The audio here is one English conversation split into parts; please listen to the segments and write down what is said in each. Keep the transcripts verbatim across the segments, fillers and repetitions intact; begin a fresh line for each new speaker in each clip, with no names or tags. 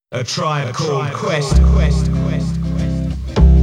A Tribe Called Quest, Quest, Quest, Quest.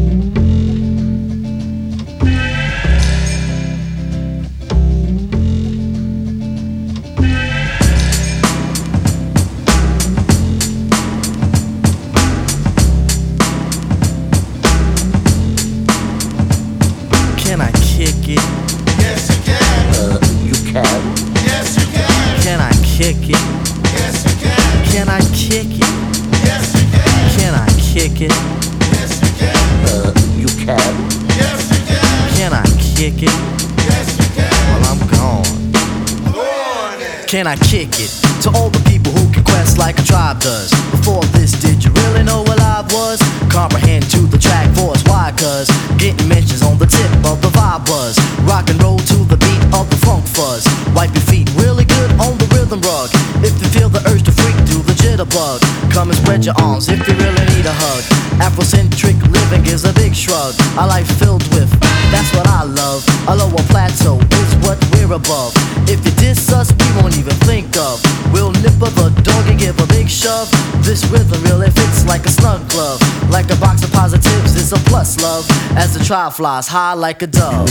Can I kick it?
Yes, you can.
Uh, you can.
Yes, you can.
Can I kick it?
Yes, you can.
Can I kick it?
Yes, you can.
Can I kick it?
Yes, you can.
Uh, you can.
Yes, you can.
Can I kick it?
Yes, you can.
Well, I'm gone.
Go on then.
Can I kick it? To all the people who can quest like a tribe does. Before this, did you really know what I was? Comprehend to the track force, why? Cause getting mentions on the tip of the vibe buzz. Rock and roll to the beat of the funk fuzz. Wipe your feet really good on the rhythm rug. If you feel the urge to freak, do the jitterbug. Come and spread your arms if you really need a hug. Afrocentric living is a big shrug. A life filled with, that's what I love. A lower plateau is what we're above. If you diss us, we won't even think of. We'll nipper the dog and give a big shove. This rhythm really fits like a snug glove. Like a box of positives, it's a plus love. As the tribe flies high like a dove.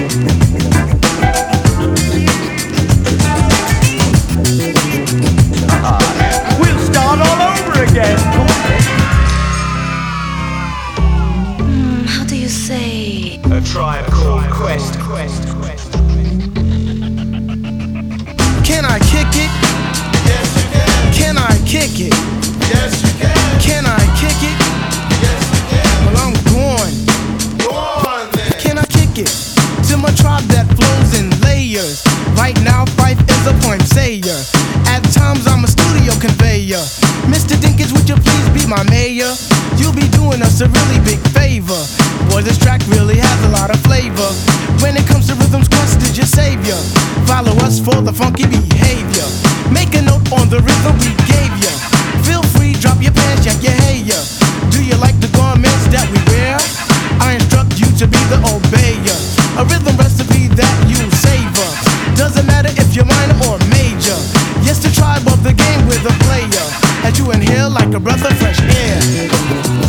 We'll start all over again.
Hmm, how do you say?
A Tribe Called Quest, Quest, Quest.
Can I kick it?
Yes, you can.
Can I kick it?
Yes, you can.
Can I kick it?
Yes, you can.
Well, I'm going.
Go on then.
Can I kick it? To my tribe that flows in layers. Right now, Fife is a point sayer. At times, I'm a studio conveyor. Mister Dinkins, would you please be my mayor? You'll be doing us a really big favor. Boy, this track really has a lot of flavor. When it comes to rhythms, Quest is your savior. Follow us for the funky behavior. Make a note on the rhythm we gave ya. Feel free, drop your pants, yank your hair. Do you like the garments that we wear? I instruct you to be the obeyer. A rhythm recipe that you savor. Doesn't matter if you're minor or major. Yes, the tribe of the game with a player. As you inhale like a breath of fresh air.